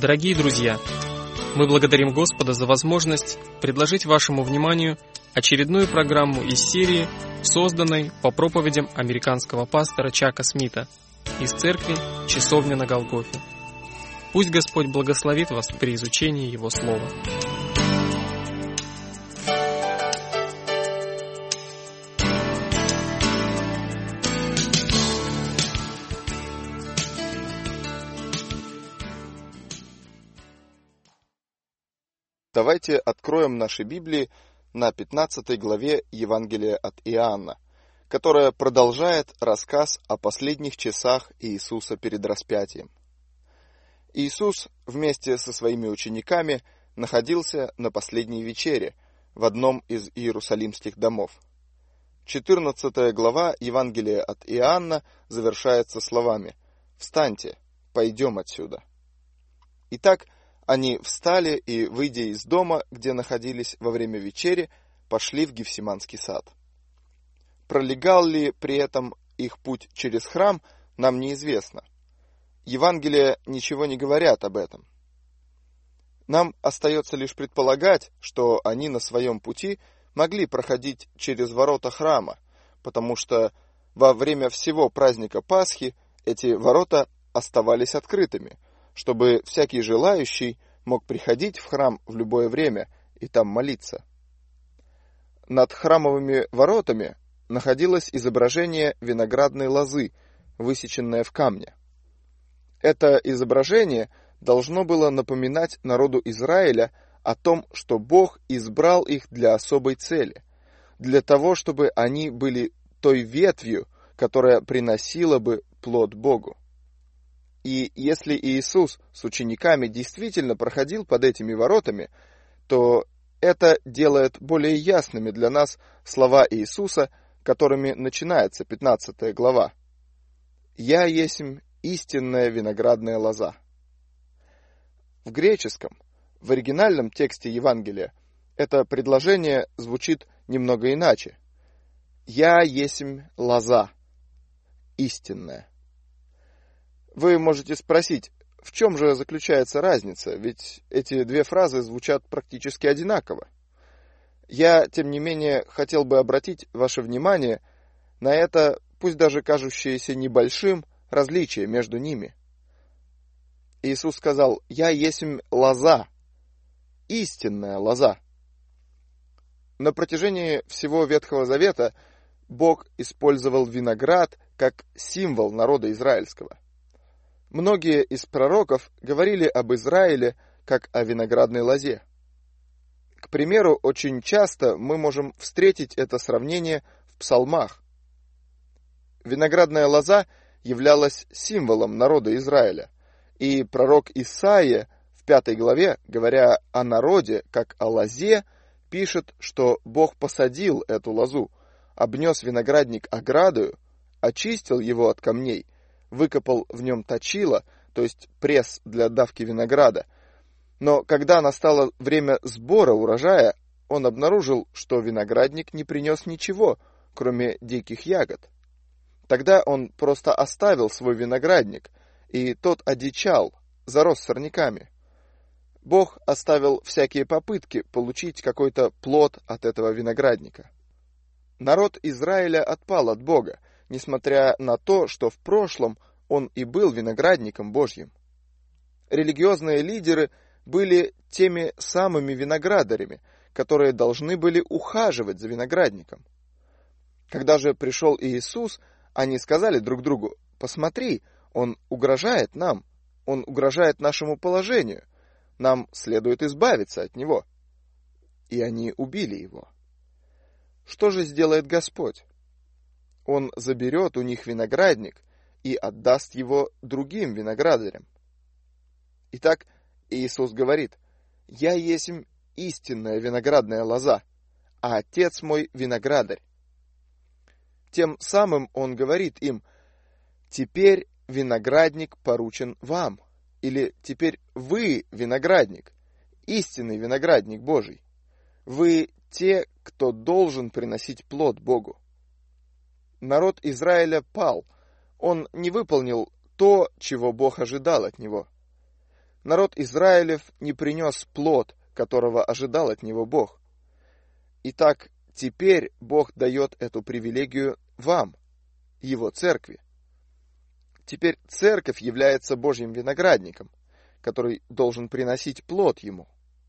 Дорогие друзья, мы благодарим Господа за возможность предложить вашему вниманию очередную программу из серии, созданной по проповедям американского пастора Чака Смита из церкви «Часовня на Голгофе». Пусть Господь благословит вас при изучении Его Слова. Давайте откроем наши Библии на 15 главе Евангелия от Иоанна, которая продолжает рассказ о последних часах Иисуса перед распятием. Иисус вместе со своими учениками находился на последней вечере в одном из иерусалимских домов. 14 глава Евангелия от Иоанна завершается словами: «Встаньте, пойдем отсюда». Итак, они встали и, выйдя из дома, где находились во время вечери, пошли в Гефсиманский сад. Пролегал ли при этом их путь через храм, нам неизвестно. Евангелия ничего не говорят об этом. Нам остается лишь предполагать, что они на своем пути могли проходить через ворота храма, потому что во время всего праздника Пасхи эти ворота оставались открытыми, чтобы всякий желающий мог приходить в храм в любое время и там молиться. Над храмовыми воротами находилось изображение виноградной лозы, высеченное в камне. Это изображение должно было напоминать народу Израиля о том, что Бог избрал их для особой цели, для того, чтобы они были той ветвью, которая приносила бы плод Богу. И если Иисус с учениками действительно проходил под этими воротами, то это делает более ясными для нас слова Иисуса, которыми начинается 15 глава. «Я есмь истинная виноградная лоза». В греческом, в оригинальном тексте Евангелия, это предложение звучит немного иначе. «Я есмь лоза, истинная». Вы можете спросить, в чем же заключается разница, ведь эти две фразы звучат практически одинаково. Я, тем не менее, хотел бы обратить ваше внимание на это, пусть даже кажущееся небольшим, различие между ними. Иисус сказал: «Я есмь лоза, истинная лоза». На протяжении всего Ветхого Завета Бог использовал виноград как символ народа израильского. Многие из пророков говорили об Израиле как о виноградной лозе. К примеру, очень часто мы можем встретить это сравнение в псалмах. Виноградная лоза являлась символом народа Израиля, и пророк Исаия в 5 главе, говоря о народе как о лозе, пишет, что Бог посадил эту лозу, обнес виноградник оградою, очистил его от камней, выкопал в нем точило, то есть пресс для давки винограда. Но когда настало время сбора урожая, он обнаружил, что виноградник не принес ничего, кроме диких ягод. Тогда он просто оставил свой виноградник, и тот одичал, зарос сорняками. Бог оставил всякие попытки получить какой-то плод от этого виноградника. Народ Израиля отпал от Бога, несмотря на то, что в прошлом он и был виноградником Божьим. Религиозные лидеры были теми самыми виноградарями, которые должны были ухаживать за виноградником. Когда же пришел Иисус, они сказали друг другу: «Посмотри, Он угрожает нам, Он угрожает нашему положению, нам следует избавиться от Него». И они убили Его. Что же сделает Господь? Он заберет у них виноградник и отдаст его другим виноградарям. Итак, Иисус говорит: «Я есмь истинная виноградная лоза, а Отец мой виноградарь». Тем самым Он говорит им: «Теперь виноградник поручен вам», или «Теперь вы виноградник, истинный виноградник Божий. Вы те, кто должен приносить плод Богу». Народ Израиля пал, он не выполнил то, чего Бог ожидал от него. Народ Израилев не принес плод, которого ожидал от него Бог. Итак, теперь Бог дает эту привилегию вам, Его церкви. Теперь церковь является Божьим виноградником, который должен приносить плод Ему.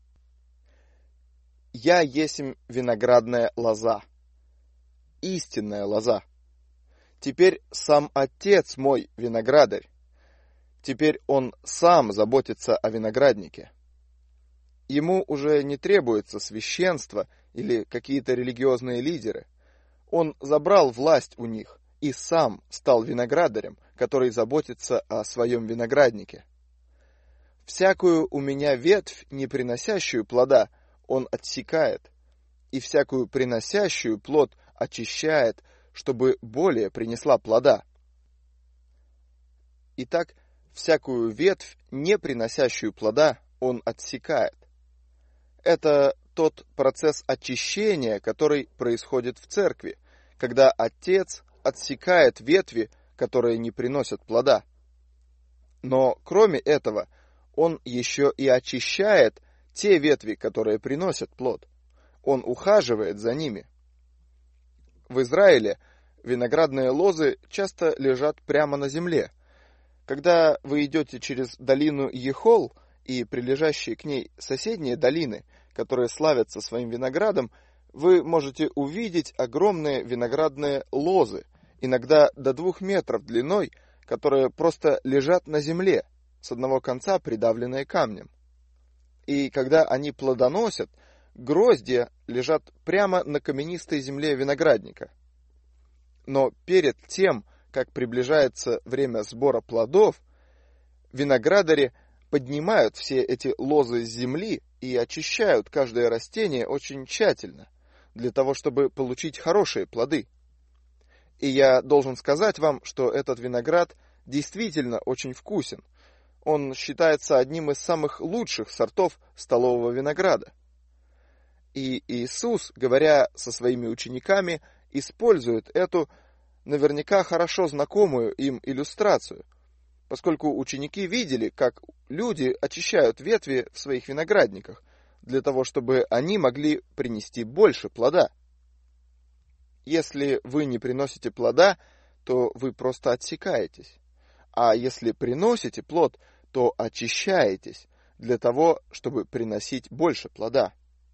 «Я есмь виноградная лоза, истинная лоза. Теперь сам Отец мой виноградарь. Теперь Он сам заботится о винограднике. Ему уже не требуется священство или какие-то религиозные лидеры. Он забрал власть у них и сам стал виноградарем, который заботится о своем винограднике. Всякую у меня ветвь, не приносящую плода, Он отсекает, и всякую приносящую плод очищает, чтобы более принесла плода. Итак, всякую ветвь, не приносящую плода, Он отсекает. Это тот процесс очищения, который происходит в церкви, когда Отец отсекает ветви, которые не приносят плода. Но кроме этого, Он еще и очищает те ветви, которые приносят плод. Он ухаживает за ними. В Израиле виноградные лозы часто лежат прямо на земле. Когда вы идете через долину Ехол и прилежащие к ней соседние долины, которые славятся своим виноградом, вы можете увидеть огромные виноградные лозы, иногда до 2 метров длиной, которые просто лежат на земле, с одного конца придавленные камнем. И когда они плодоносят, гроздья лежат прямо на каменистой земле виноградника. Но перед тем, как приближается время сбора плодов, виноградари поднимают все эти лозы с земли и очищают каждое растение очень тщательно, для того, чтобы получить хорошие плоды. И я должен сказать вам, что этот виноград действительно очень вкусен. Он считается одним из самых лучших сортов столового винограда. И Иисус, говоря со своими учениками, использует эту, наверняка хорошо знакомую им иллюстрацию, поскольку ученики видели, как люди очищают ветви в своих виноградниках, для того, чтобы они могли принести больше плода. Если вы не приносите плода, то вы просто отсекаетесь. А если приносите плод, то очищаетесь для того, чтобы приносить больше плода.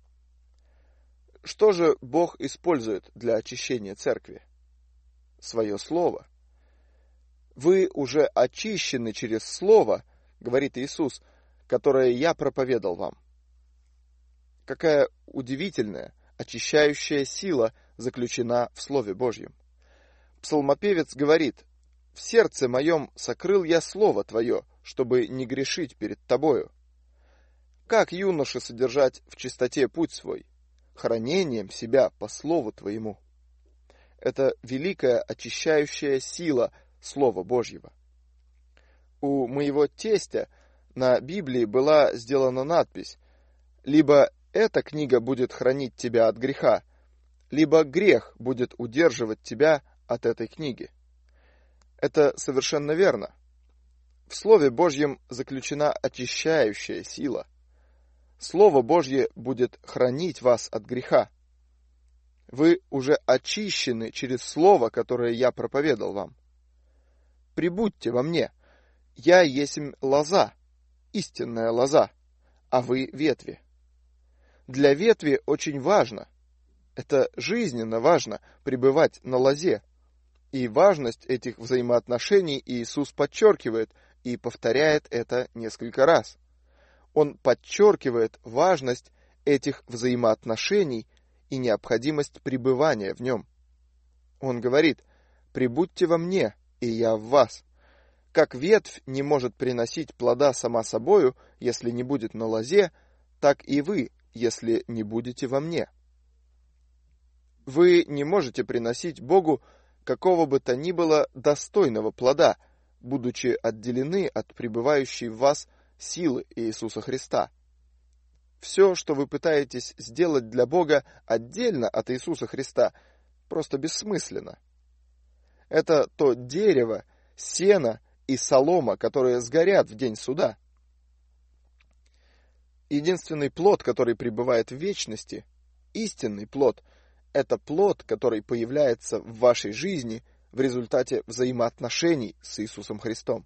Что же Бог использует для очищения церкви? Свое Слово. Вы уже очищены через Слово, говорит Иисус, которое я проповедал вам. Какая удивительная, очищающая сила заключена в Слове Божьем. Псалмопевец говорит: «В сердце моем сокрыл я Слово Твое, чтобы не грешить перед Тобою». Как юноше содержать в чистоте путь свой? Хранением себя по Слову Твоему. Это великая очищающая сила Слова Божьего. У моего тестя на Библии была сделана надпись: «Либо эта книга будет хранить тебя от греха, либо грех будет удерживать тебя от этой книги». Это совершенно верно. В Слове Божьем заключена очищающая сила. Слово Божье будет хранить вас от греха. Вы уже очищены через Слово, которое я проповедал вам. Прибудьте во мне. Я есмь лоза, истинная лоза, а вы ветви. Для ветви очень важно, это жизненно важно, пребывать на лозе. И важность этих взаимоотношений Иисус подчеркивает и повторяет это несколько раз. Он подчеркивает важность этих взаимоотношений и необходимость пребывания в нем. Он говорит: «Прибудьте во мне, и я в вас». Как ветвь не может приносить плода сама собою, если не будет на лозе, так и вы, если не будете во мне. Вы не можете приносить Богу какого бы то ни было достойного плода, будучи отделены от пребывающей в вас силы Иисуса Христа. Все, что вы пытаетесь сделать для Бога отдельно от Иисуса Христа, просто бессмысленно. Это то дерево, сено и солома, которые сгорят в день суда. Единственный плод, который пребывает в вечности, истинный плод, это плод, который появляется в вашей жизни в результате взаимоотношений с Иисусом Христом.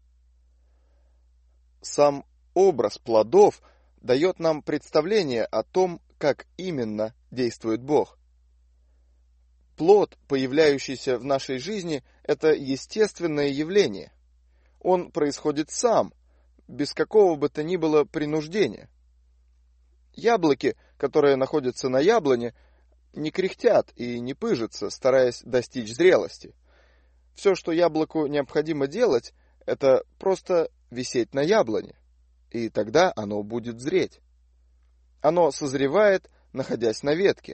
Сам образ плодов дает нам представление о том, как именно действует Бог. Плод, появляющийся в нашей жизни, это естественное явление. Он происходит сам, без какого бы то ни было принуждения. Яблоки, которые находятся на яблоне, не кряхтят и не пыжатся, стараясь достичь зрелости. Все, что яблоку необходимо делать, это просто висеть на яблоне, и тогда оно будет зреть. Оно созревает, находясь на ветке.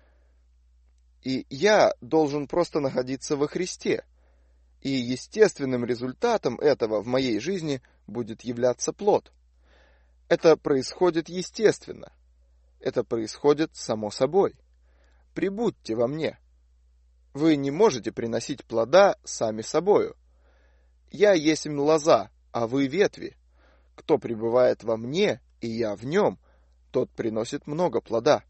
И я должен просто находиться во Христе, и естественным результатом этого в моей жизни будет являться плод. Это происходит естественно. Это происходит само собой. Прибудьте во мне. Вы не можете приносить плода сами собою. Я есмь лоза, а вы ветви. Кто пребывает во мне, и я в нем, тот приносит много плода.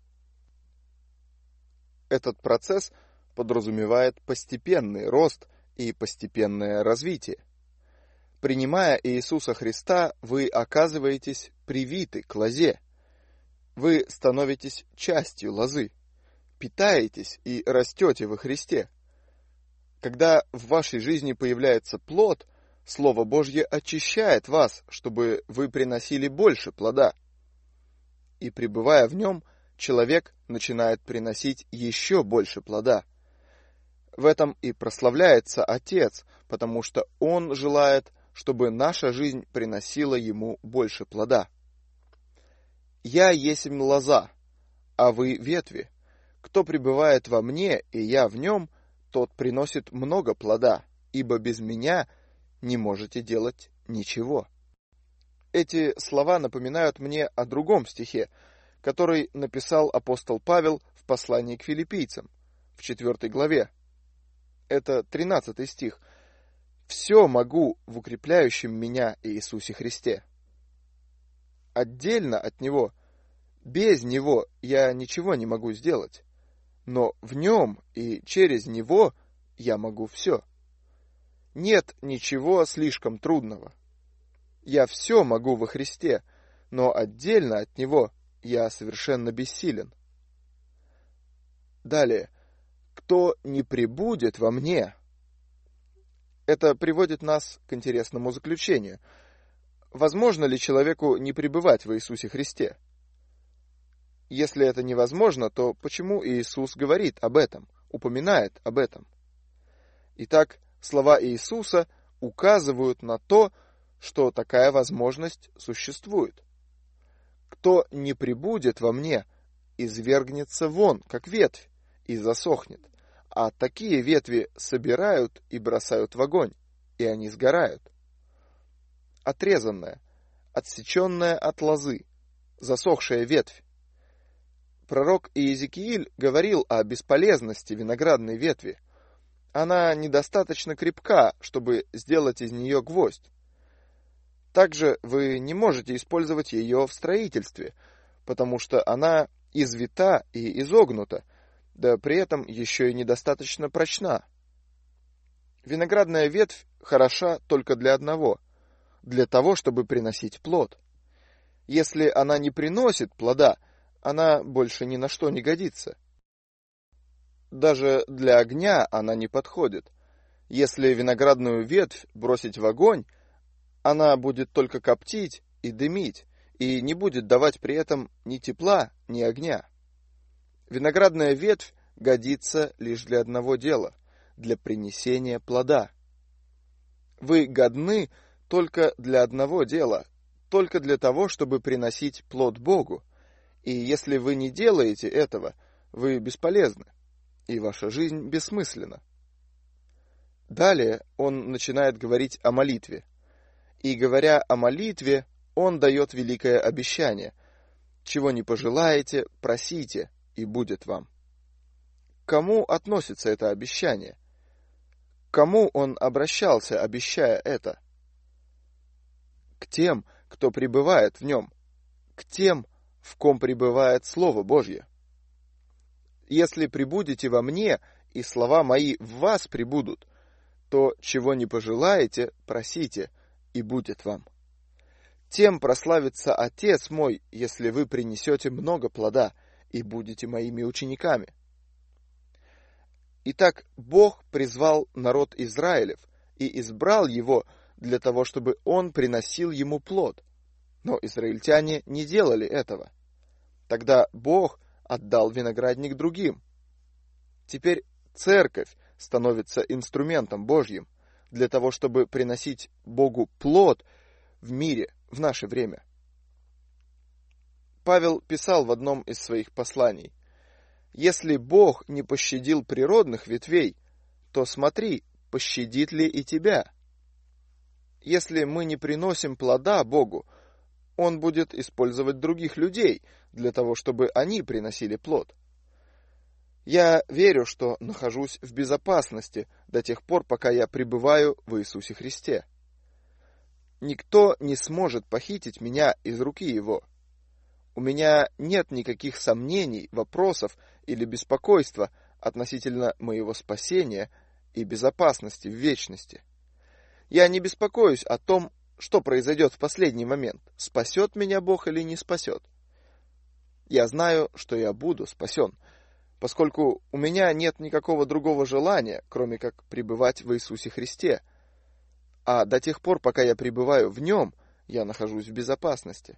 Этот процесс подразумевает постепенный рост и постепенное развитие. Принимая Иисуса Христа, вы оказываетесь привиты к лозе. Вы становитесь частью лозы, питаетесь и растете во Христе. Когда в вашей жизни появляется плод, Слово Божье очищает вас, чтобы вы приносили больше плода. И пребывая в нем, человек начинает приносить еще больше плода. В этом и прославляется Отец, потому что Он желает, чтобы наша жизнь приносила Ему больше плода. «Я есмь лоза, а вы ветви. Кто пребывает во мне, и я в нем, тот приносит много плода, ибо без меня не можете делать ничего». Эти слова напоминают мне о другом стихе, который написал апостол Павел в послании к филиппийцам, в 4 главе. Это 13 стих. «Все могу в укрепляющем меня Иисусе Христе». Отдельно от Него, без Него я ничего не могу сделать, но в Нем и через Него я могу все. Нет ничего слишком трудного. Я все могу во Христе, но отдельно от Него я совершенно бессилен. Далее. «Кто не пребудет во мне». Это приводит нас к интересному заключению. Возможно ли человеку не пребывать в Иисусе Христе? Если это невозможно, то почему Иисус говорит об этом, упоминает об этом? Итак, слова Иисуса указывают на то, что такая возможность существует. «Кто не пребудет во мне, извергнется вон, как ветвь, и засохнет, а такие ветви собирают и бросают в огонь, и они сгорают». Отрезанная, отсеченная от лозы, засохшая ветвь. Пророк Иезекииль говорил о бесполезности виноградной ветви. Она недостаточно крепка, чтобы сделать из нее гвоздь. Также вы не можете использовать ее в строительстве, потому что она извита и изогнута, да при этом еще и недостаточно прочна. Виноградная ветвь хороша только для одного – для того, чтобы приносить плод. Если она не приносит плода, она больше ни на что не годится. Даже для огня она не подходит. Если виноградную ветвь бросить в огонь, она будет только коптить и дымить, и не будет давать при этом ни тепла, ни огня. Виноградная ветвь годится лишь для одного дела – для принесения плода. Вы годны только для одного дела, только для того, чтобы приносить плод Богу. И если вы не делаете этого, вы бесполезны, и ваша жизнь бессмысленна. Далее он начинает говорить о молитве. И говоря о молитве, он дает великое обещание. «Чего не пожелаете, просите, и будет вам». К кому относится это обещание? К кому он обращался, обещая это? К тем, кто пребывает в нем, к тем, в ком пребывает Слово Божье. Если пребудете во мне, и слова мои в вас пребудут, то, чего не пожелаете, просите, и будет вам. Тем прославится Отец мой, если вы принесете много плода и будете моими учениками. Итак, Бог призвал народ Израилев и избрал его для того, чтобы он приносил ему плод. Но израильтяне не делали этого. Тогда Бог отдал виноградник другим. Теперь церковь становится инструментом Божьим для того, чтобы приносить Богу плод в мире в наше время. Павел писал в одном из своих посланий: «Если Бог не пощадил природных ветвей, то смотри, пощадит ли и тебя». Если мы не приносим плода Богу, Он будет использовать других людей для того, чтобы они приносили плод. Я верю, что нахожусь в безопасности до тех пор, пока я пребываю в Иисусе Христе. Никто не сможет похитить меня из руки Его. У меня нет никаких сомнений, вопросов или беспокойства относительно моего спасения и безопасности в вечности. Я не беспокоюсь о том, что произойдет в последний момент, спасет меня Бог или не спасет. Я знаю, что я буду спасен, поскольку у меня нет никакого другого желания, кроме как пребывать в Иисусе Христе. А до тех пор, пока я пребываю в Нем, я нахожусь в безопасности.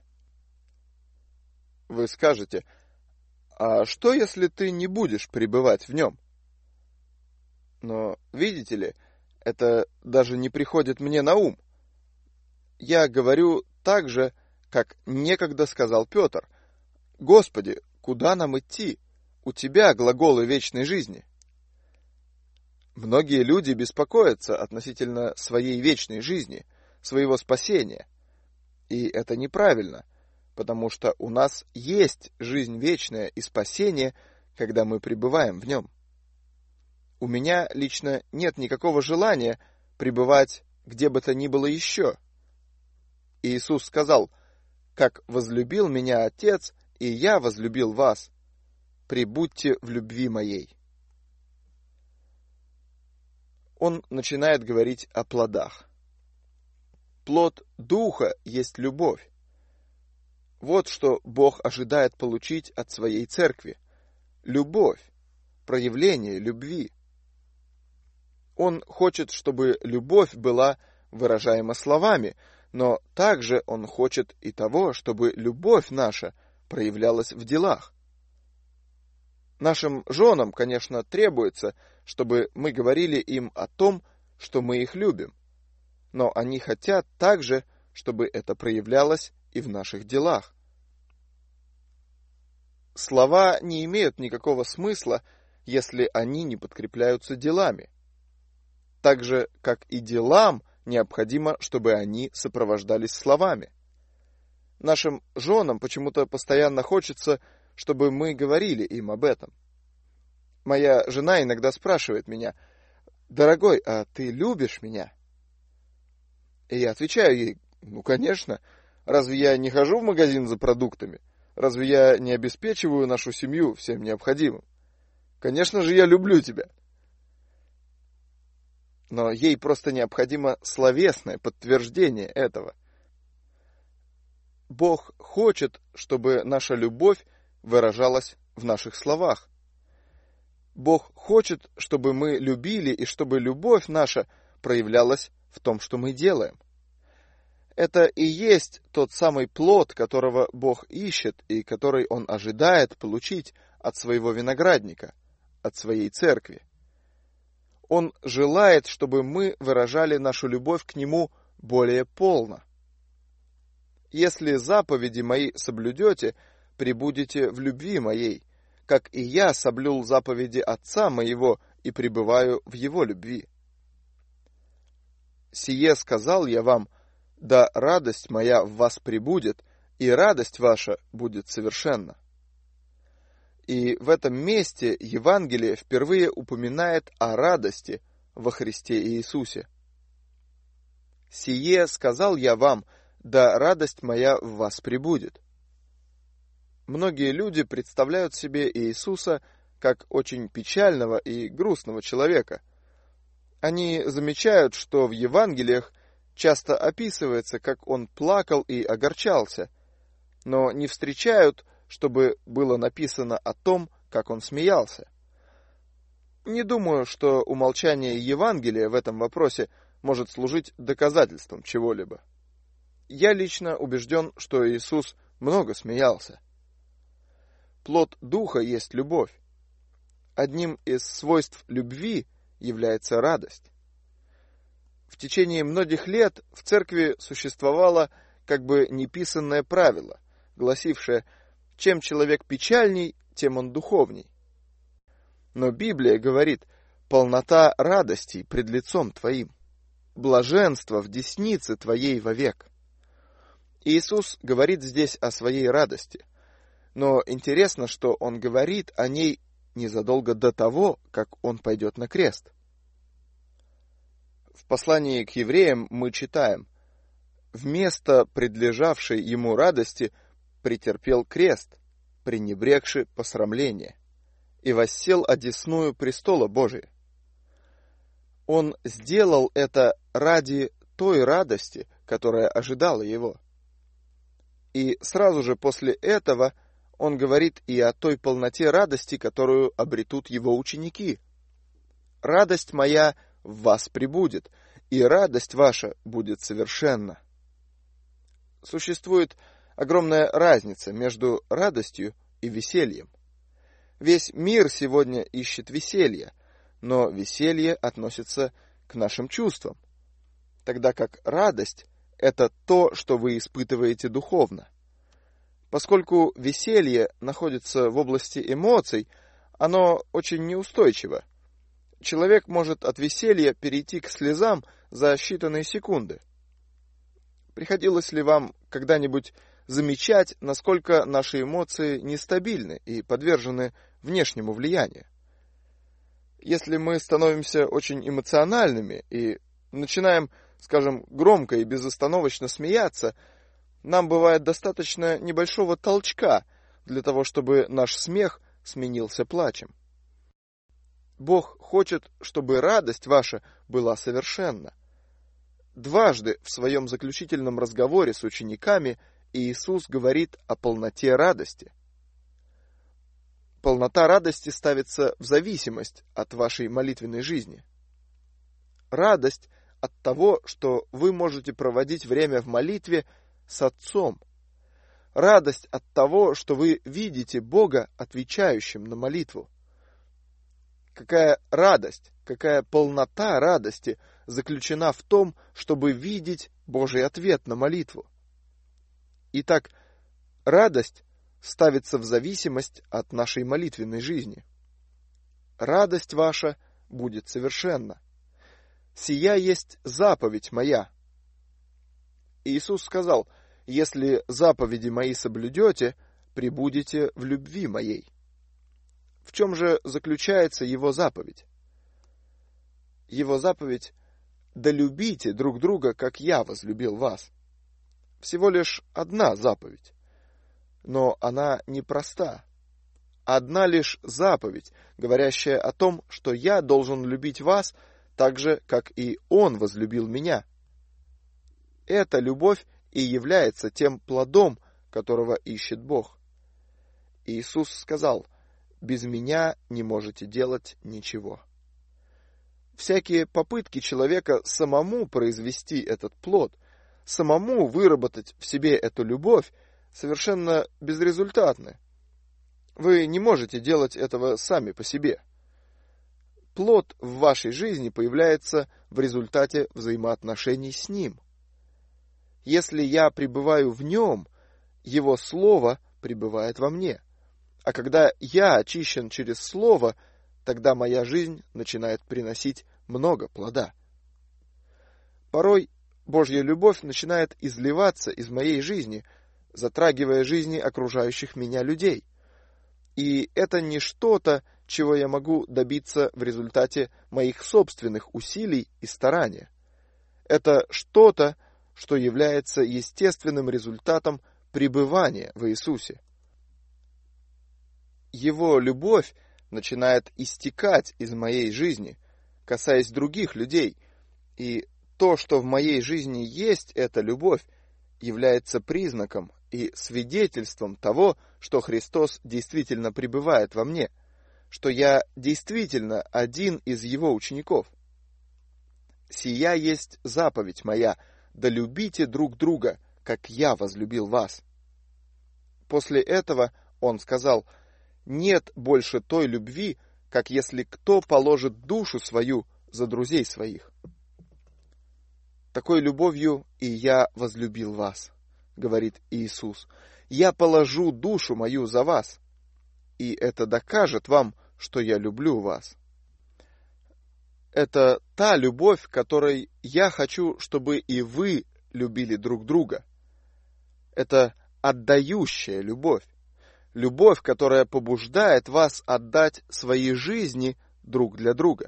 Вы скажете: а что, если ты не будешь пребывать в Нем? Но, видите ли, это даже не приходит мне на ум. Я говорю так же, как некогда сказал Петр: «Господи, куда нам идти? У Тебя глаголы вечной жизни». Многие люди беспокоятся относительно своей вечной жизни, своего спасения. И это неправильно, потому что у нас есть жизнь вечная и спасение, когда мы пребываем в Нем. У меня лично нет никакого желания пребывать где бы то ни было еще. Иисус сказал: «Как возлюбил меня Отец, и я возлюбил вас, пребудьте в любви моей». Он начинает говорить о плодах. Плод Духа есть любовь. Вот что Бог ожидает получить от своей церкви. Любовь, проявление любви. Он хочет, чтобы любовь была выражаема словами, но также Он хочет и того, чтобы любовь наша проявлялась в делах. Нашим женам, конечно, требуется, чтобы мы говорили им о том, что мы их любим, но они хотят также, чтобы это проявлялось и в наших делах. Слова не имеют никакого смысла, если они не подкрепляются делами. Так же, как и делам, необходимо, чтобы они сопровождались словами. Нашим женам почему-то постоянно хочется, чтобы мы говорили им об этом. Моя жена иногда спрашивает меня: «Дорогой, а ты любишь меня?» И я отвечаю ей: «Ну, конечно. Разве я не хожу в магазин за продуктами? Разве я не обеспечиваю нашу семью всем необходимым? Конечно же, я люблю тебя». Но ей просто необходимо словесное подтверждение этого. Бог хочет, чтобы наша любовь выражалась в наших словах. Бог хочет, чтобы мы любили и чтобы любовь наша проявлялась в том, что мы делаем. Это и есть тот самый плод, которого Бог ищет и который Он ожидает получить от своего виноградника, от своей церкви. Он желает, чтобы мы выражали нашу любовь к Нему более полно. «Если заповеди мои соблюдете, пребудете в любви моей, как и я соблюл заповеди Отца моего и пребываю в Его любви. Сие сказал я вам, да радость моя в вас пребудет, и радость ваша будет совершенна». И в этом месте Евангелие впервые упоминает о радости во Христе Иисусе. «Сие сказал я вам, да радость моя в вас пребудет». Многие люди представляют себе Иисуса как очень печального и грустного человека. Они замечают, что в Евангелиях часто описывается, как он плакал и огорчался, но не встречают, чтобы было написано о том, как он смеялся. Не думаю, что умолчание Евангелия в этом вопросе может служить доказательством чего-либо. Я лично убежден, что Иисус много смеялся. Плод Духа есть любовь. Одним из свойств любви является радость. В течение многих лет в церкви существовало как бы неписанное правило, гласившее: чем человек печальней, тем он духовней. Но Библия говорит: полнота радостей пред лицом твоим, блаженство в деснице твоей вовек. Иисус говорит здесь о своей радости, но интересно, что он говорит о ней незадолго до того, как он пойдет на крест. В послании к евреям мы читаем: «Вместо предлежавшей ему радости претерпел крест, пренебрегши посрамление, и воссел одесную престола Божия». Он сделал это ради той радости, которая ожидала его. И сразу же после этого он говорит и о той полноте радости, которую обретут его ученики. «Радость моя в вас пребудет, и радость ваша будет совершенна». Существует огромная разница между радостью и весельем. Весь мир сегодня ищет веселья, но веселье относится к нашим чувствам, тогда как радость – это то, что вы испытываете духовно. Поскольку веселье находится в области эмоций, оно очень неустойчиво. Человек может от веселья перейти к слезам за считанные секунды. Приходилось ли вам когда-нибудь замечать, насколько наши эмоции нестабильны и подвержены внешнему влиянию? Если мы становимся очень эмоциональными и начинаем, скажем, громко и безостановочно смеяться, нам бывает достаточно небольшого толчка для того, чтобы наш смех сменился плачем. Бог хочет, чтобы радость ваша была совершенна. Дважды в своем заключительном разговоре с учениками Иисус говорит о полноте радости. Полнота радости ставится в зависимость от вашей молитвенной жизни. Радость от того, что вы можете проводить время в молитве с Отцом. Радость от того, что вы видите Бога, отвечающим на молитву. Какая радость, какая полнота радости заключена в том, чтобы видеть Божий ответ на молитву. Итак, радость ставится в зависимость от нашей молитвенной жизни. Радость ваша будет совершенна. Сия есть заповедь моя. Иисус сказал: если заповеди мои соблюдете, пребудете в любви моей. В чем же заключается его заповедь? Его заповедь: да любите друг друга, как я возлюбил вас. Всего лишь одна заповедь, но она непроста. Одна лишь заповедь, говорящая о том, что я должен любить вас так же, как и Он возлюбил меня. Эта любовь и является тем плодом, которого ищет Бог. Иисус сказал: без меня не можете делать ничего. Всякие попытки человека самому произвести этот плод, самому выработать в себе эту любовь, совершенно безрезультатны. Вы не можете делать этого сами по себе. Плод в вашей жизни появляется в результате взаимоотношений с Ним. Если я пребываю в Нем, Его Слово пребывает во мне. А когда я очищен через Слово, тогда моя жизнь начинает приносить много плода. Порой Божья любовь начинает изливаться из моей жизни, затрагивая жизни окружающих меня людей. И это не что-то, чего я могу добиться в результате моих собственных усилий и старания. Это что-то, что является естественным результатом пребывания в Иисусе. Его любовь начинает истекать из моей жизни, касаясь других людей, и то, что в моей жизни есть эта любовь, является признаком и свидетельством того, что Христос действительно пребывает во мне, что я действительно один из Его учеников. «Сия есть заповедь моя, да любите друг друга, как я возлюбил вас». После этого Он сказал: «Нет больше той любви, как если кто положит душу свою за друзей своих». «Такой любовью и я возлюбил вас», — говорит Иисус. «Я положу душу мою за вас, и это докажет вам, что я люблю вас». Это та любовь, которой я хочу, чтобы и вы любили друг друга. Это отдающая любовь. Любовь, которая побуждает вас отдать свои жизни друг для друга.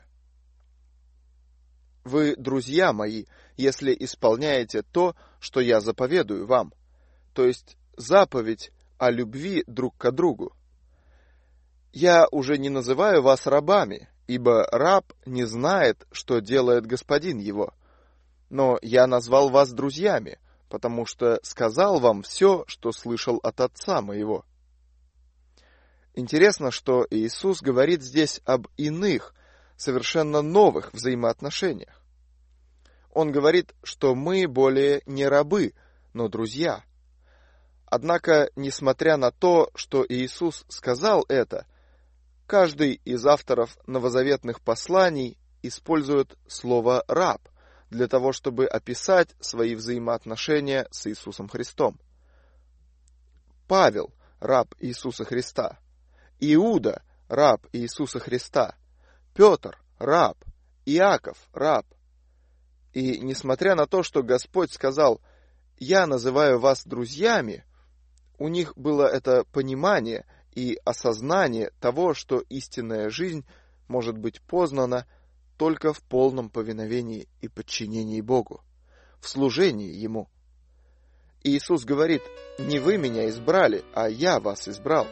Вы, друзья мои, если исполняете то, что я заповедую вам, то есть заповедь о любви друг к другу. Я уже не называю вас рабами, ибо раб не знает, что делает господин его. Но я назвал вас друзьями, потому что сказал вам все, что слышал от Отца моего. Интересно, что Иисус говорит здесь об иных, совершенно новых взаимоотношениях. Он говорит, что мы более не рабы, но друзья. Однако, несмотря на то, что Иисус сказал это, каждый из авторов новозаветных посланий использует слово «раб» для того, чтобы описать свои взаимоотношения с Иисусом Христом. Павел – раб Иисуса Христа. Иуда – раб Иисуса Христа. Петр – раб. Иаков – раб. И несмотря на то, что Господь сказал: «Я называю вас друзьями», у них было это понимание и осознание того, что истинная жизнь может быть познана только в полном повиновении и подчинении Богу, в служении Ему. Иисус говорит: «Не вы меня избрали, а я вас избрал».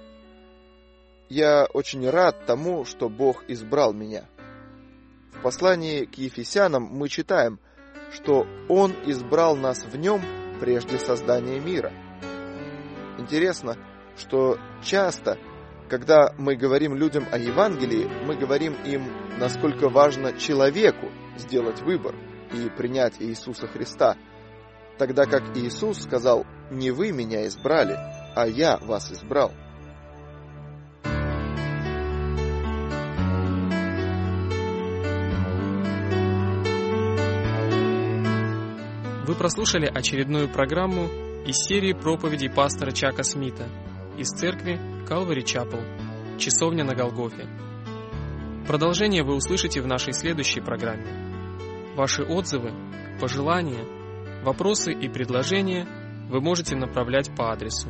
Я очень рад тому, что Бог избрал меня. В послании к Ефесянам мы читаем, что Он избрал нас в Нем прежде создания мира. Интересно, что часто, когда мы говорим людям о Евангелии, мы говорим им, насколько важно человеку сделать выбор и принять Иисуса Христа, тогда как Иисус сказал: «Не вы меня избрали, а я вас избрал». Вы прослушали очередную программу из серии проповедей пастора Чака Смита из церкви Calvary Chapel, Часовня на Голгофе. Продолжение вы услышите в нашей следующей программе. Ваши отзывы, пожелания, вопросы и предложения вы можете направлять по адресу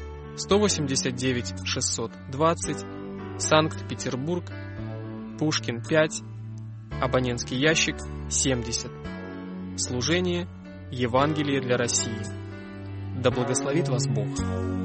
189 620, Санкт-Петербург, Пушкин 5, абонентский ящик 70. Служение Евангелие для России. Да благословит вас Бог.